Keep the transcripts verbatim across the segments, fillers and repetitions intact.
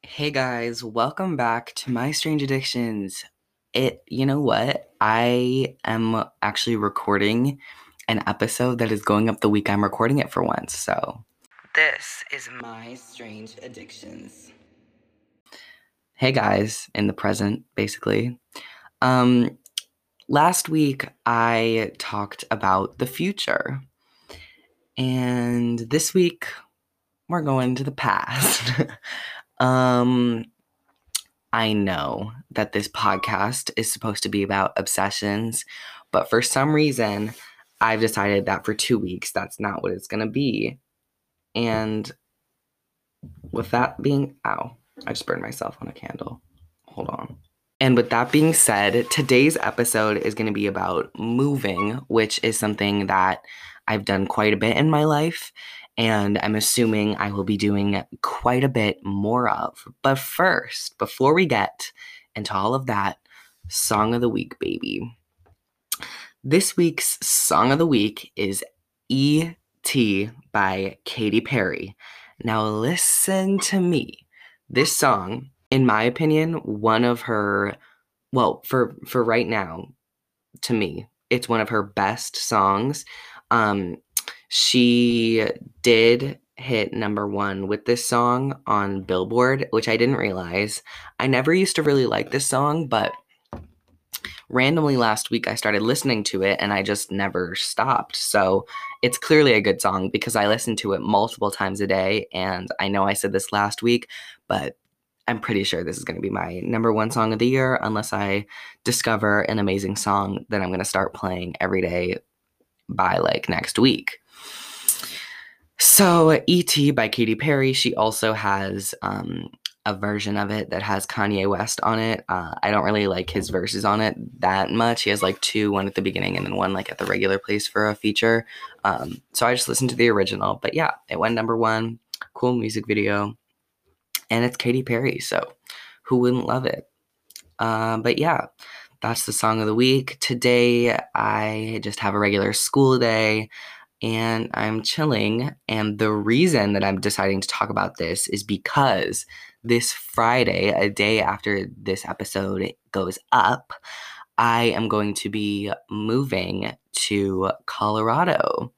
Hey guys, welcome back to My Strange Addictions. It, you know what? I am actually recording an episode that is going up the week I'm recording it for once. So, this is My Strange Addictions. Hey guys, in the present, basically. Um, last week I talked about the future. And this week we're going to the past. um I know that this podcast is supposed to be about obsessions, but for some reason, I've decided that for two weeks, that's not what it's going to be. And with that being, ow, I just burned myself on a candle. Hold on. And with that being said, today's episode is going to be about moving, which is something that I've done quite a bit in my life. And I'm assuming I will be doing quite a bit more of. But first, before we get into all of that, Song of the Week, baby. This week's Song of the Week is E T by Katy Perry. Now, listen to me. This song, in my opinion, one of her, well, for, for right now, to me, it's one of her best songs. Um, she did hit number one with this song on Billboard, which I didn't realize. I never used to really like this song, but randomly last week I started listening to it and I just never stopped. So it's clearly a good song because I listen to it multiple times a day. And I know I said this last week, but I'm pretty sure this is going to be my number one song of the year unless I discover an amazing song that I'm going to start playing every day by like next week. So E T by Katy Perry, she also has um, a version of it that has Kanye West on it. Uh, I don't really like his verses on it that much. He has like two, one at the beginning and then one like at the regular place for a feature. Um, so I just listened to the original. But yeah, it went number one. Cool music video. And it's Katy Perry, so who wouldn't love it? Uh, but yeah, that's the song of the week. Today, I just have a regular school day, and I'm chilling. And the reason that I'm deciding to talk about this is because this Friday, a day after this episode goes up, I am going to be moving to Colorado.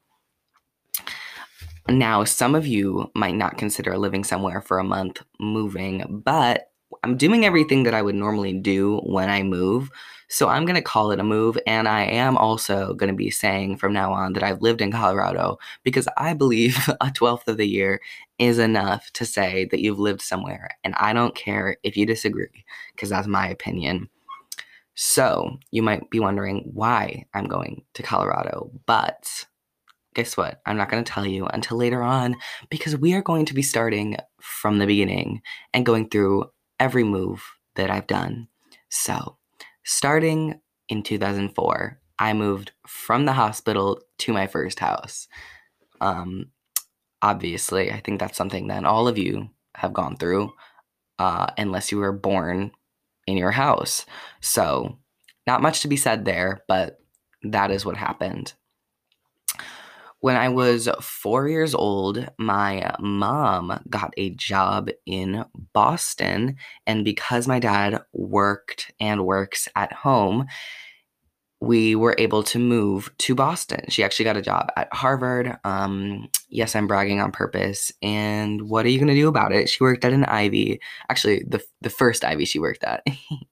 Now, some of you might not consider living somewhere for a month moving, but I'm doing everything that I would normally do when I move. So I'm going to call it a move. And I am also going to be saying from now on that I've lived in Colorado because I believe a twelfth of the year is enough to say that you've lived somewhere. And I don't care if you disagree because that's my opinion. So you might be wondering why I'm going to Colorado, but guess what? I'm not going to tell you until later on because we are going to be starting from the beginning and going through every move that I've done. So, starting in two thousand four, I moved from the hospital to my first house. Um, obviously, I think that's something that all of you have gone through, uh, unless you were born in your house. So, not much to be said there, but that is what happened. When I was four years old, my mom got a job in Boston, and because my dad worked and works at home, we were able to move to Boston. She actually got a job at Harvard. Um, yes, I'm bragging on purpose. And what are you going to do about it? She worked at an Ivy. Actually, the the first Ivy she worked at.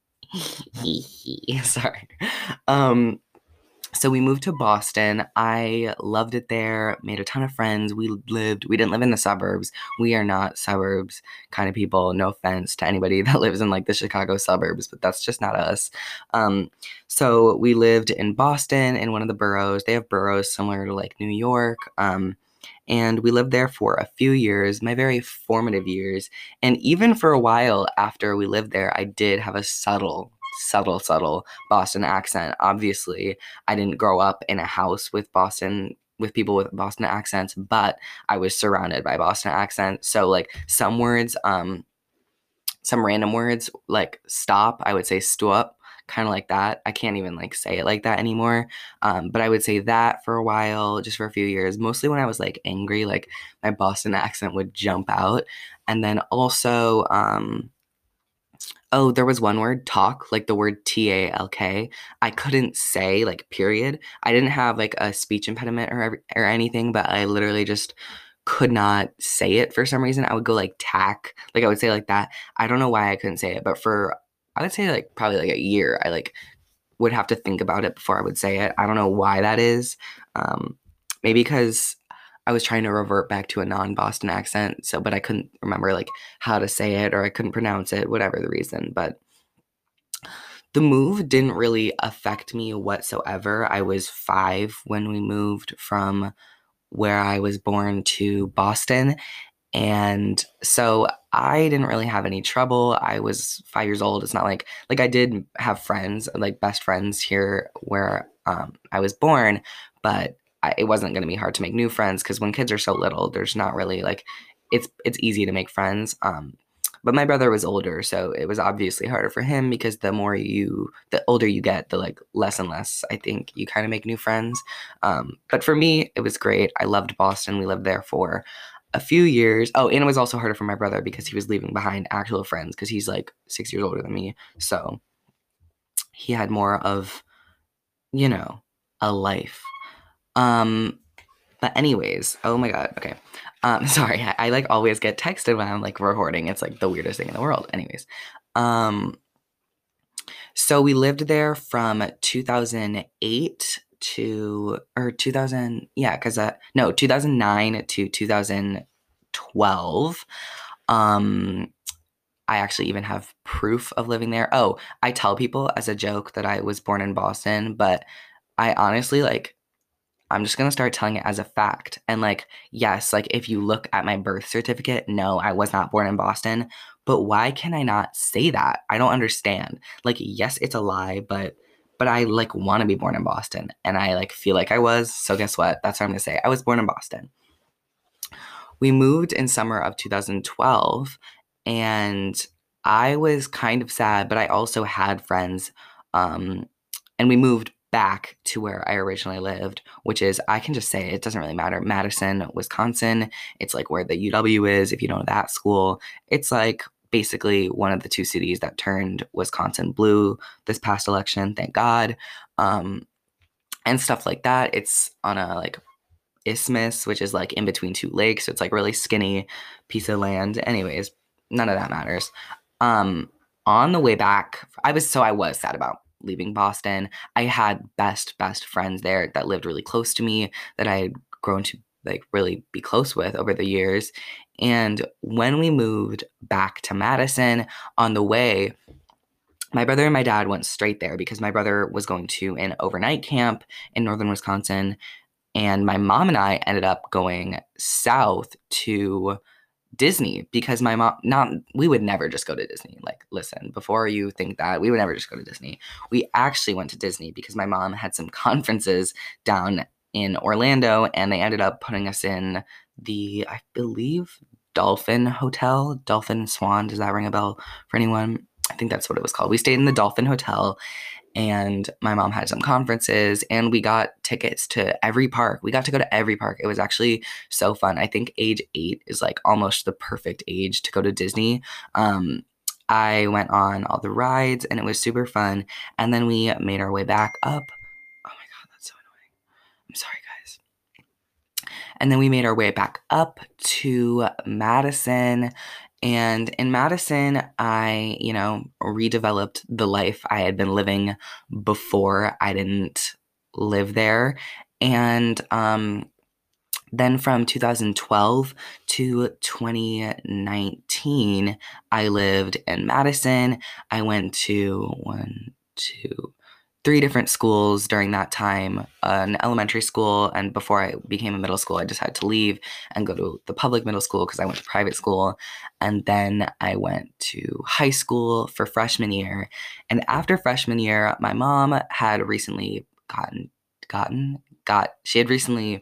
Sorry. Um, So we moved to Boston. I loved it there, made a ton of friends. We lived, we didn't live in the suburbs. We are not suburbs kind of people. No offense to anybody that lives in like the Chicago suburbs, but that's just not us. Um, so we lived in Boston in one of the boroughs. They have boroughs similar to like New York. Um, and we lived there for a few years, my very formative years. And even for a while after we lived there, I did have a subtle, subtle, subtle Boston accent. Obviously, I didn't grow up in a house with Boston with people with Boston accents, but I was surrounded by Boston accents. So like some words, um, some random words like stop, I would say stop kind of like that. I can't even like say it like that anymore. Um, but I would say that for a while, just for a few years, mostly when I was like angry, like my Boston accent would jump out. And then also, um, oh, there was one word, talk, like the word T A L K. I couldn't say like period. I didn't have like a speech impediment or ev- or anything, but I literally just could not say it for some reason. I would go like tack, like I would say like that. I don't know why I couldn't say it, but for I would say like probably like a year, I like would have to think about it before I would say it. I don't know why that is. Um, maybe because I was trying to revert back to a non-Boston accent, so but I couldn't remember like how to say it or I couldn't pronounce it, whatever the reason. But the move didn't really affect me whatsoever. I was five when we moved from where I was born to Boston. And so I didn't really have any trouble. I was five years old. It's not like like I did have friends, like best friends here where um, I was born, but I, it wasn't going to be hard to make new friends because when kids are so little, there's not really like it's it's easy to make friends. Um, but my brother was older, so it was obviously harder for him because the more you, the older you get, the like less and less I think you kind of make new friends. Um, but for me, it was great. I loved Boston. We lived there for a few years. Oh, and it was also harder for my brother because he was leaving behind actual friends because he's like six years older than me. So he had more of, you know, a life. Um, but anyways, oh my God. Okay. Um, sorry. I, I like always get texted when I'm like recording. It's like the weirdest thing in the world. Anyways. Um, so we lived there from two thousand eight to, or two thousand, yeah, because, uh, no, two thousand nine to two thousand twelve. Um, I actually even have proof of living there. Oh, I tell people as a joke that I was born in Boston, but I honestly like I'm just gonna start telling it as a fact. And like, yes, like if you look at my birth certificate, no, I was not born in Boston. But why can I not say that? I don't understand. Like, yes, it's a lie, but but I like want to be born in Boston, and I like feel like I was. So guess what? That's what I'm gonna say. I was born in Boston. We moved in summer of two thousand twelve, and I was kind of sad, but I also had friends. Um, and we moved back to where I originally lived, which is, I can just say it doesn't really matter. Madison, Wisconsin. It's like where the U W is, if you know that school. It's like basically one of the two cities that turned Wisconsin blue this past election, thank God. Um, and stuff like that. It's on a like isthmus, which is like in between two lakes. So it's like really skinny piece of land. Anyways, none of that matters. Um, on the way back, I was so I was sad about leaving Boston. I had best best friends there that lived really close to me that I had grown to like really be close with over the years. And when we moved back to Madison on the way, my brother and my dad went straight there because my brother was going to an overnight camp in northern Wisconsin and my mom and I ended up going south to Disney because my mom, not, we would never just go to Disney. Like, listen, before you think that, we would never just go to Disney. We actually went to Disney because my mom had some conferences down in Orlando and they ended up putting us in the, I believe, Dolphin Hotel, Dolphin Swan. Does that ring a bell for anyone? I think that's what it was called. We stayed in the Dolphin Hotel and my mom had some conferences and we got tickets to every park. We got to go to every park. It was actually so fun. I think age eight is like almost the perfect age to go to Disney. Um, I went on all the rides and it was super fun. And then we made our way back up. Oh my God, that's so annoying. I'm sorry, guys. And then we made our way back up to Madison. And in Madison, I, you know, redeveloped the life I had been living before I didn't live there. And um, then from two thousand twelve to twenty nineteen, I lived in Madison. I went to one, two, three different schools during that time, an elementary school, and before I became a middle school, I decided to leave and go to the public middle school because I went to private school. And then I went to high school for freshman year. And after freshman year, my mom had recently gotten, gotten, got, she had recently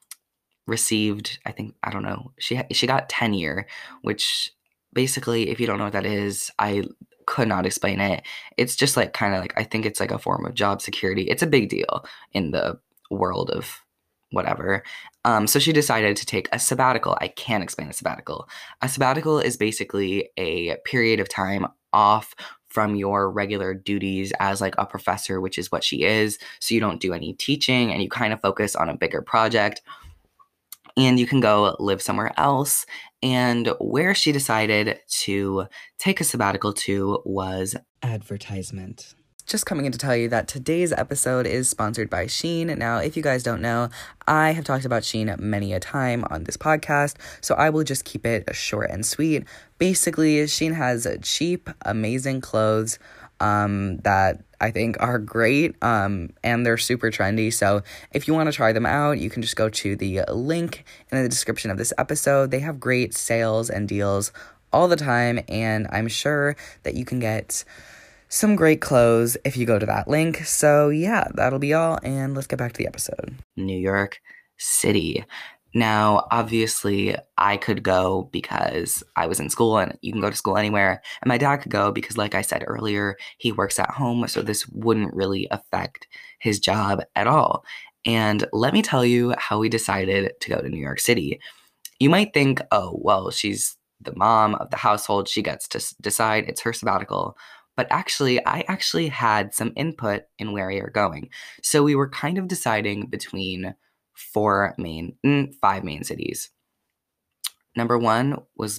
received, I think, I don't know, she she got tenure, which basically, if you don't know what that is, I could not explain it. It's just like kind of like, I think it's like a form of job security. It's a big deal in the world of whatever. Um, so she decided to take a sabbatical. I can't explain a sabbatical. A sabbatical is basically a period of time off from your regular duties as like a professor, which is what she is. So you don't do any teaching and you kind of focus on a bigger project. And you can go live somewhere else. And where she decided to take a sabbatical to was advertisement. Just coming in to tell you that today's episode is sponsored by Shein. Now, if you guys don't know, I have talked about Shein many a time on this podcast, so I will just keep it short and sweet. Basically, Shein has cheap, amazing clothes um, that I think are great, um, and they're super trendy. So if you want to try them out, you can just go to the link in the description of this episode. They have great sales and deals all the time, and I'm sure that you can get some great clothes if you go to that link. So yeah, that'll be all, and let's get back to the episode. New York City. Now, obviously, I could go because I was in school, and you can go to school anywhere, and my dad could go because, like I said earlier, he works at home, so this wouldn't really affect his job at all. And let me tell you how we decided to go to New York City. You might think, oh, well, she's the mom of the household, she gets to decide, it's her sabbatical. But actually, I actually had some input in where we are going. So we were kind of deciding between four main, mm, five main cities. Number one was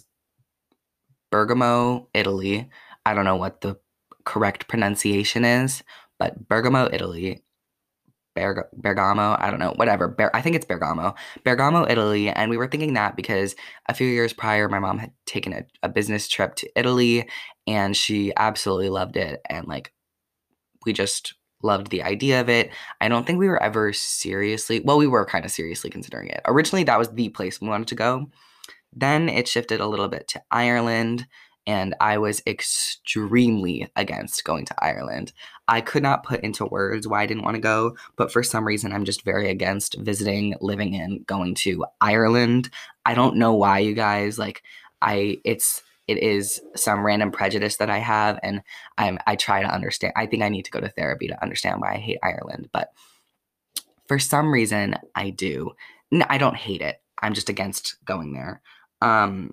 Bergamo, Italy. I don't know what the correct pronunciation is, but Bergamo, Italy. Berg- Bergamo, I don't know, whatever. Ber- I think it's Bergamo. Bergamo, Italy. And we were thinking that because a few years prior, my mom had taken a, a business trip to Italy, and she absolutely loved it. And like, we just loved the idea of it. I don't think we were ever seriously, well, we were kind of seriously considering it. Originally, that was the place we wanted to go. Then it shifted a little bit to Ireland, and I was extremely against going to Ireland. I could not put into words why I didn't want to go, but for some reason, I'm just very against visiting, living in, going to Ireland. I don't know why, you guys. Like, I, it's, it is some random prejudice that I have, and I'm, I try to understand. I think I need to go to therapy to understand why I hate Ireland, but for some reason, I do. No, I don't hate it. I'm just against going there. Um,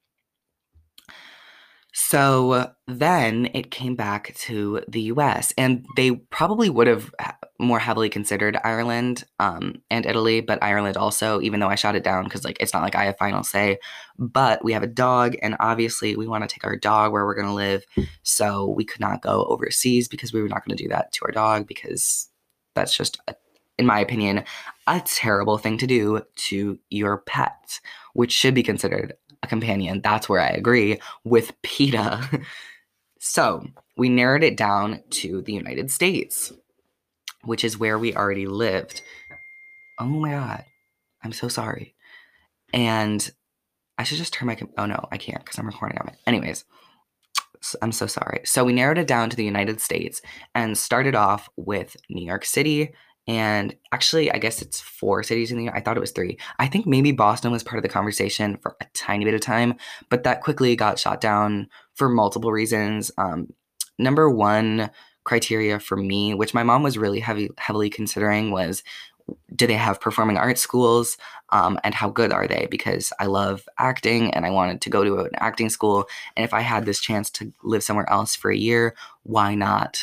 so then it came back to the U S, and they probably would have more heavily considered Ireland um, and Italy, but Ireland also, even though I shot it down because like it's not like I have final say. But we have a dog, and obviously we want to take our dog where we're going to live, so we could not go overseas because we were not going to do that to our dog, because that's just, a, in my opinion, a terrible thing to do to your pet, which should be considered a companion. That's where I agree with PETA. So we narrowed it down to the United States, which is where we already lived. Oh my God. I'm so sorry. And I should just turn my, com- oh no, I can't because I'm recording on it. Anyways, so I'm so sorry. So we narrowed it down to the United States and started off with New York City. And actually, I guess it's four cities in the, I thought it was three. I think maybe Boston was part of the conversation for a tiny bit of time, but that quickly got shot down for multiple reasons. Um, number one criteria for me, which my mom was really heavy, heavily considering, was, do they have performing arts schools, um, and how good are they? Because I love acting and I wanted to go to an acting school. And if I had this chance to live somewhere else for a year, why not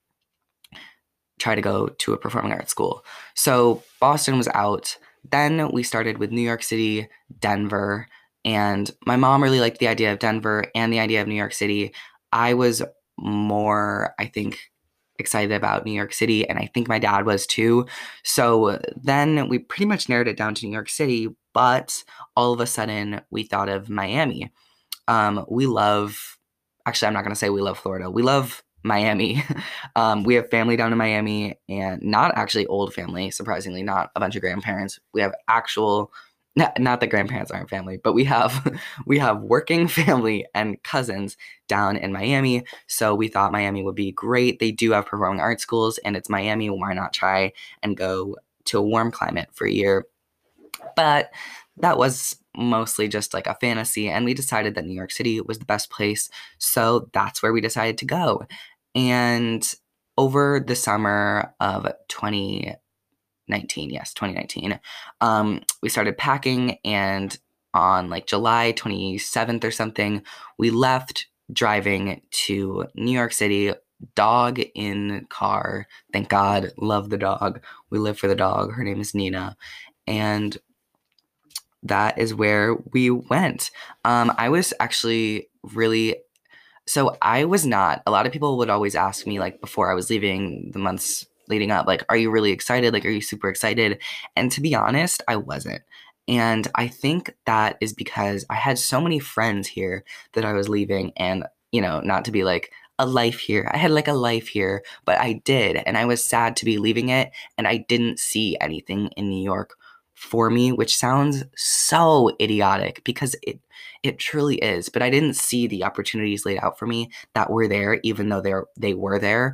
try to go to a performing arts school? So Boston was out. Then we started with New York City, Denver, and my mom really liked the idea of Denver and the idea of New York City. I was more, I think, excited about New York City, and I think my dad was too. So then we pretty much narrowed it down to New York City, but all of a sudden we thought of Miami. Um, we love, actually, I'm not going to say we love Florida. We love Miami. um, we have family down in Miami, and not actually old family, surprisingly, not a bunch of grandparents. We have actual, not, not that grandparents aren't family, but we have we have working family and cousins down in Miami. So we thought Miami would be great. They do have performing arts schools, and it's Miami. Why not try and go to a warm climate for a year? But that was mostly just like a fantasy, and we decided that New York City was the best place, so that's where we decided to go. And over the summer of twenty nineteen, yes, twenty nineteen, um, we started packing, and on like July twenty-seventh or something, we left driving to New York City, dog in car. Thank God, love the dog. We live for the dog. Her name is Nina. And that is where we went. Um, I was actually really so I was not. A lot of people would always ask me, like, before I was leaving, the months leading up, like, are you really excited? Like, are you super excited? And to be honest, I wasn't. And I think that is because I had so many friends here that I was leaving, and, you know, not to be like a life here. I had like a life here, but I did. And I was sad to be leaving it. And I didn't see anything in New York for me, which sounds so idiotic because it it truly is. But I didn't see the opportunities laid out for me that were there, even though they they were there.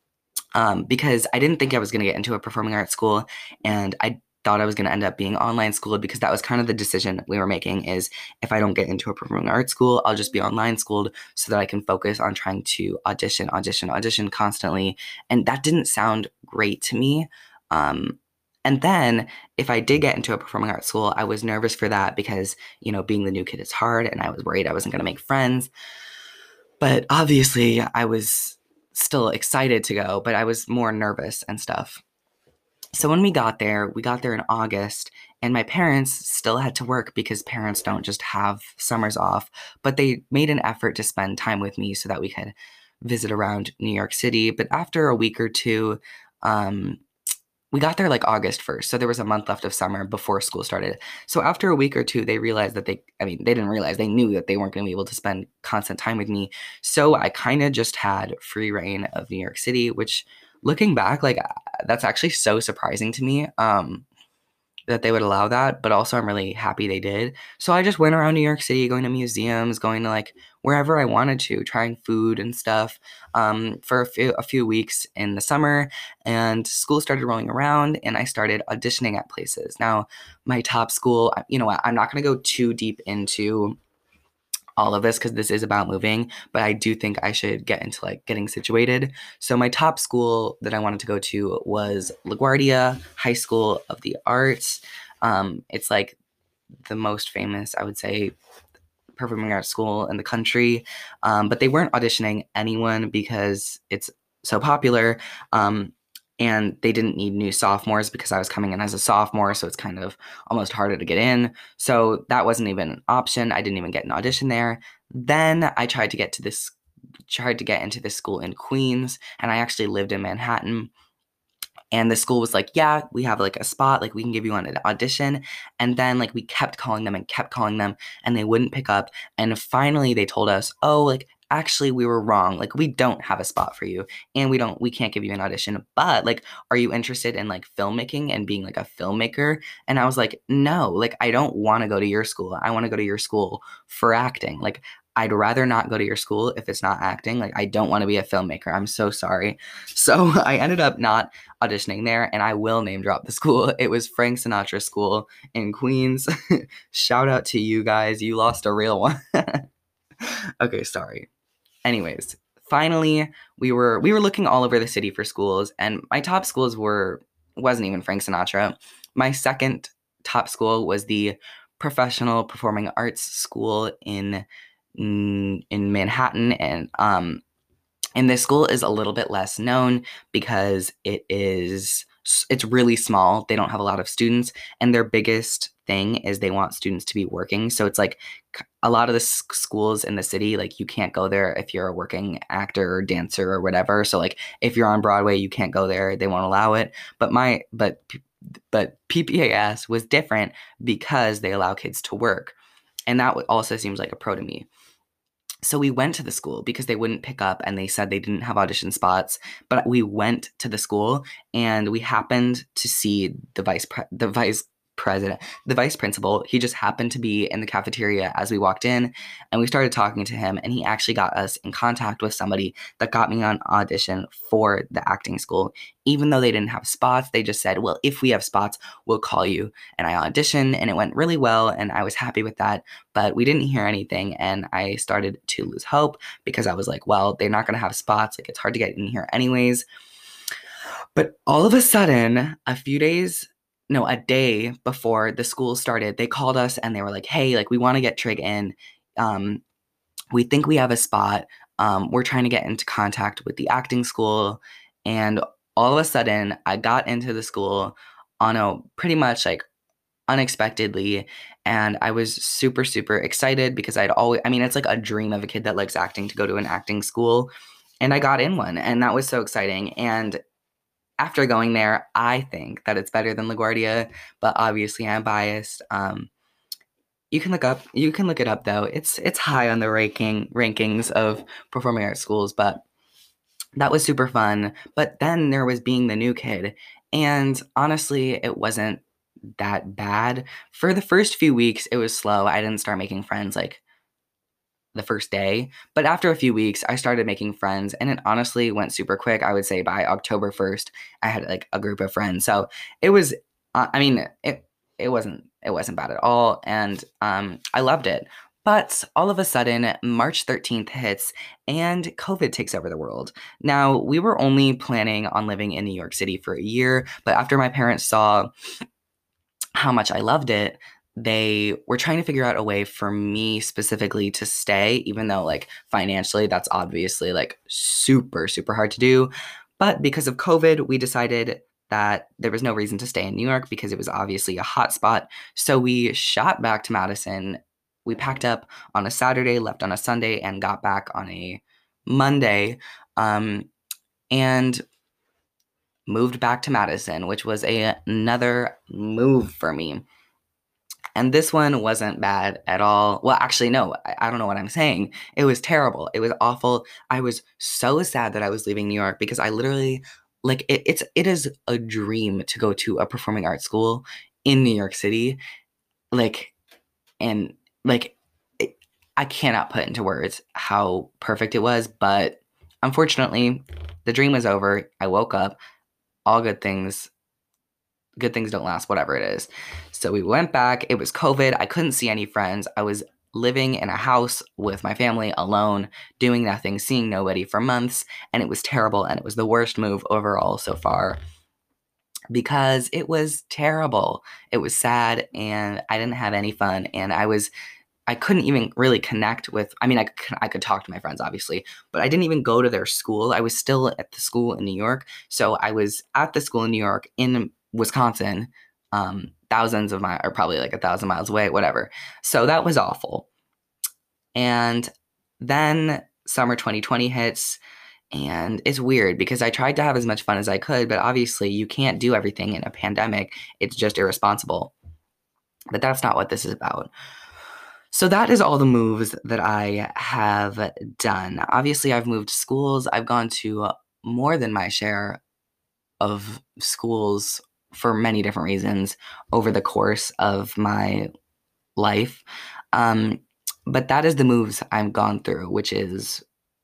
Um, because I didn't think I was going to get into a performing arts school, and I thought I was going to end up being online schooled, because that was kind of the decision we were making, is if I don't get into a performing arts school, I'll just be online schooled so that I can focus on trying to audition, audition, audition constantly. And that didn't sound great to me. Um, and then if I did get into a performing arts school, I was nervous for that because, you know, being the new kid is hard, and I was worried I wasn't going to make friends. But obviously, I was still excited to go, but I was more nervous and stuff. So when we got there, we got there in August, and my parents still had to work because parents don't just have summers off, but they made an effort to spend time with me so that we could visit around New York City. But after a week or two, um, we got there like August first, so there was a month left of summer before school started. So after a week or two, they realized that they, I mean, they didn't realize, they knew that they weren't going to be able to spend constant time with me. So I kind of just had free reign of New York City, which, looking back, like, that's actually so surprising to me. Um, that they would allow that, but also I'm really happy they did. So I just went around New York City, going to museums, going to like wherever I wanted to, trying food and stuff, um, for a few a few weeks in the summer. And school started rolling around, and I started auditioning at places. Now, my top school, you know what, I'm not going to go too deep into all of this because this is about moving, but I do think I should get into like getting situated. So my top school that I wanted to go to was LaGuardia High School of the Arts. Um, it's like the most famous, I would say, performing arts school in the country. Um, but they weren't auditioning anyone because it's so popular. Um, and they didn't need new sophomores because I was coming in as a sophomore, so it's kind of almost harder to get in. So that wasn't even an option. I didn't even get an audition there. Then I tried to get to this, tried to get into this school in Queens, and I actually lived in Manhattan. And the school was like, yeah, we have like a spot, like we can give you an audition. And then like we kept calling them and kept calling them, and they wouldn't pick up. And finally they told us, oh, like, actually we were wrong. Like, we don't have a spot for you, and we don't, we can't give you an audition. But like, are you interested in like filmmaking and being like a filmmaker? And I was like, no, like, I don't want to go to your school. I want to go to your school for acting. Like, I'd rather not go to your school if it's not acting. Like, I don't want to be a filmmaker. I'm so sorry. So I ended up not auditioning there, and I will name drop the school. It was Frank Sinatra School in Queens. Shout out to you guys. You lost a real one. Okay, sorry. Anyways, finally, we were we were looking all over the city for schools, and my top schools were wasn't even Frank Sinatra. My second top school was the Professional Performing Arts School in in Manhattan, and um and this school is a little bit less known because it is it's really small. They don't have a lot of students, and their biggest thing is they want students to be working. So it's like a lot of the s- schools in the city, like, you can't go there if you're a working actor or dancer or whatever. So like, if you're on Broadway, you can't go there. They won't allow it. But my but but P P A S was different because they allow kids to work, and that also seems like a pro to me. So we went to the school because they wouldn't pick up, and they said they didn't have audition spots. But we went to the school, and we happened to see the vice pre- the vice president, the vice principal. He just happened to be in the cafeteria as we walked in, and we started talking to him, and he actually got us in contact with somebody that got me on audition for the acting school. Even though they didn't have spots, they just said, well, if we have spots, we'll call you. And I auditioned, and it went really well, and I was happy with that, but we didn't hear anything, and I started to lose hope because I was like, well, they're not going to have spots. Like, it's hard to get in here anyways. But all of a sudden, a few days, no, a day before the school started, they called us and they were like, hey, like, we want to get Trig in. Um, we think we have a spot. Um, we're trying to get into contact with the acting school. And all of a sudden, I got into the school on a pretty much like unexpectedly. And I was super, super excited because I'd always, I mean, it's like a dream of a kid that likes acting to go to an acting school. And I got in one, and that was so exciting. And after going there, I think that it's better than LaGuardia, but obviously I'm biased. Um, you can look up, you can look it up though. It's it's high on the ranking rankings of performing arts schools, but that was super fun. But then there was being the new kid, and honestly, it wasn't that bad. For the first few weeks, it was slow. I didn't start making friends like the first day, but after a few weeks, I started making friends, and it honestly went super quick. I would say by October first, I had like a group of friends. So it was, uh, I mean, it it wasn't it wasn't bad at all, and um, I loved it. But all of a sudden, March thirteenth hits, and COVID takes over the world. Now, we were only planning on living in New York City for a year, but after my parents saw how much I loved it, they were trying to figure out a way for me specifically to stay, even though like financially that's obviously like super, super hard to do. But because of COVID, we decided that there was no reason to stay in New York because it was obviously a hot spot. So we shot back to Madison. We packed up on a Saturday, left on a Sunday, and got back on a Monday. Um, and moved back to Madison, which was a, another move for me. And this one wasn't bad at all. Well, actually, no, I, I don't know what I'm saying. It was terrible. It was awful. I was so sad that I was leaving New York because I literally, like, it, it's it is a dream to go to a performing arts school in New York City. Like, and like, it, I cannot put into words how perfect it was. But unfortunately, the dream was over. I woke up. All good things good things don't last, whatever it is. So we went back. It was COVID. I couldn't see any friends. I was living in a house with my family alone, doing nothing, seeing nobody for months, and it was terrible, and it was the worst move overall so far because it was terrible. It was sad, and I didn't have any fun, and I was I couldn't even really connect with, I mean, I could, I could talk to my friends, obviously, but I didn't even go to their school. I was still at the school in New York. So I was at the school in New York in Wisconsin, um, thousands of miles, or probably like a thousand miles away, whatever. So that was awful. And then summer twenty twenty hits, and it's weird because I tried to have as much fun as I could, but obviously you can't do everything in a pandemic. It's just irresponsible. But that's not what this is about. So that is all the moves that I have done. Obviously, I've moved schools. I've gone to more than my share of schools for many different reasons over the course of my life. Um, but that is the moves I've gone through, which is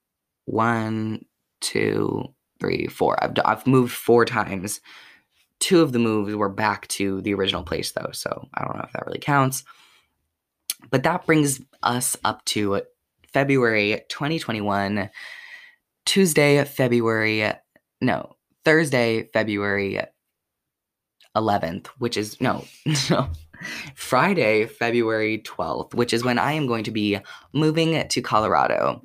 one, two, three, four. I've, I've moved four times. Two of the moves were back to the original place, though, so I don't know if that really counts. But that brings us up to February twenty twenty-one, Tuesday, February, no, Thursday, February eleventh, which is, no, no, Friday, February twelfth, which is when I am going to be moving to Colorado.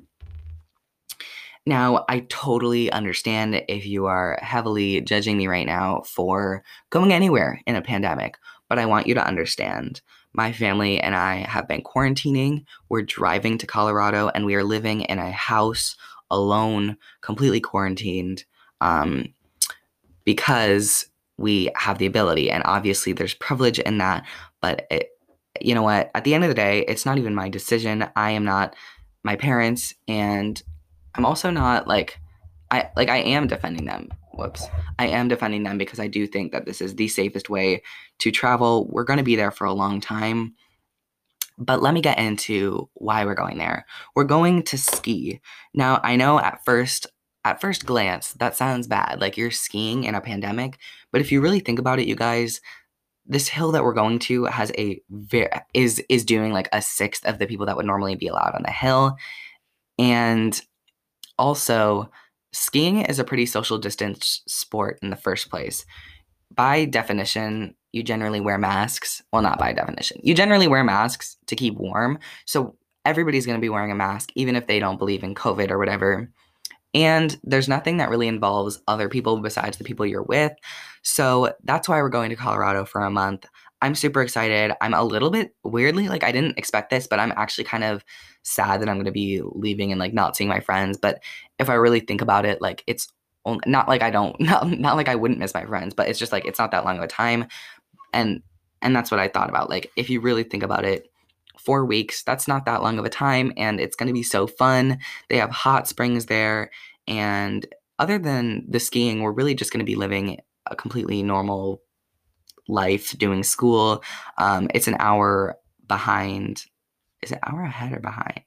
Now, I totally understand if you are heavily judging me right now for going anywhere in a pandemic, but I want you to understand. My family and I have been quarantining. We're driving to Colorado, and we are living in a house alone, completely quarantined, um, because we have the ability. And obviously, there's privilege in that. But it, you know what? At the end of the day, it's not even my decision. I am not my parents, and I'm also not like I like I am defending them. whoops, I am defending them because I do think that this is the safest way to travel. We're going to be there for a long time. But let me get into why we're going there. We're going to ski. Now, I know at first at first glance that sounds bad, like you're skiing in a pandemic, but if you really think about it, you guys, this hill that we're going to has a very is is doing like a sixth of the people that would normally be allowed on the hill. And also, skiing is a pretty social distance sport in the first place. By definition, you generally wear masks. Well, not by definition. You generally wear masks to keep warm. So everybody's going to be wearing a mask, even if they don't believe in COVID or whatever. And there's nothing that really involves other people besides the people you're with. So that's why we're going to Colorado for a month. I'm super excited. I'm a little bit weirdly, like, I didn't expect this, but I'm actually kind of sad that I'm going to be leaving and like not seeing my friends. But if I really think about it, like, it's only, not like I don't, not, not like I wouldn't miss my friends, but it's just like, it's not that long of a time. And, and that's what I thought about. Like, if you really think about it, four weeks, that's not that long of a time. And it's going to be so fun. They have hot springs there. And other than the skiing, we're really just going to be living a completely normal life, doing school. Um, it's an hour behind. Is it hour ahead or behind?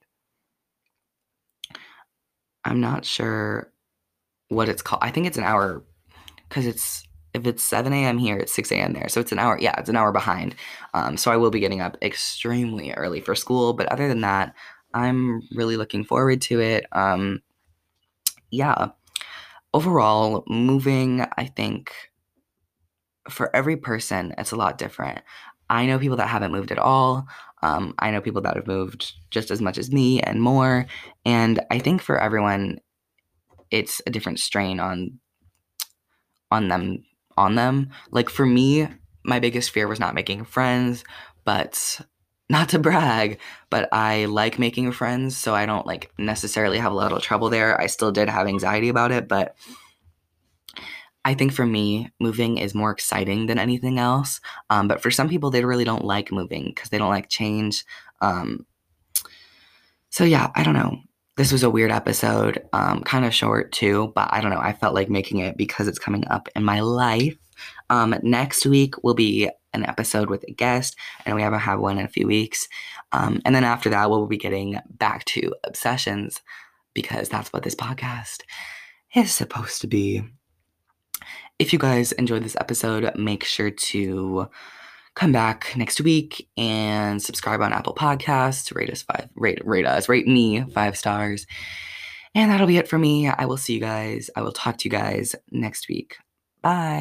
I'm not sure what it's called. I think it's an hour because it's if it's seven a.m. here, it's six a.m. there. So it's an hour. Yeah, it's an hour behind. Um, so I will be getting up extremely early for school. But other than that, I'm really looking forward to it. Um, yeah. Overall, moving, I think for every person, it's a lot different. I know people that haven't moved at all. Um, I know people that have moved just as much as me and more. And I think for everyone, it's a different strain on on them on them. Like for me, my biggest fear was not making friends, but not to brag, but I like making friends, so I don't like necessarily have a lot of trouble there. I still did have anxiety about it, but I think for me, moving is more exciting than anything else. Um, but for some people, they really don't like moving because they don't like change. Um, so yeah, I don't know. This was a weird episode, um, kind of short too, but I don't know. I felt like making it because it's coming up in my life. Um, next week will be an episode with a guest, and we haven't had one in a few weeks. Um, and then after that, we'll be getting back to obsessions because that's what this podcast is supposed to be. If you guys enjoyed this episode, make sure to come back next week and subscribe on Apple Podcasts. Rate us five, rate rate us, rate me five stars. And that'll be it for me. I will see you guys. I will talk to you guys next week. Bye.